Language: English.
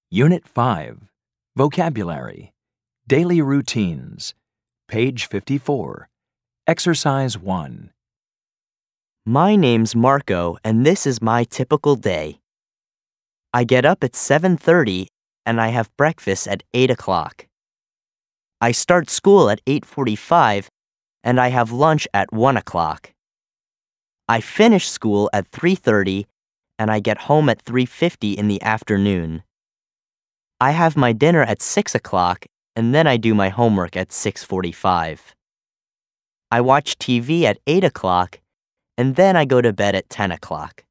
Unit 5, Vocabulary, Daily Routines, page 54, Exercise 1. My name's Marco, and this is my typical day. I get up at 7:30 and I have breakfast at 8 o'clock. I start school at 8:45 and I have lunch at 1 o'clock. I finish school at 3:30 and I get home at 3:50 in the afternoon. I have my dinner at 6 o'clock and then I do my homework at 6:45. I watch TV at 8 o'clock and then I go to bed at 10 o'clock.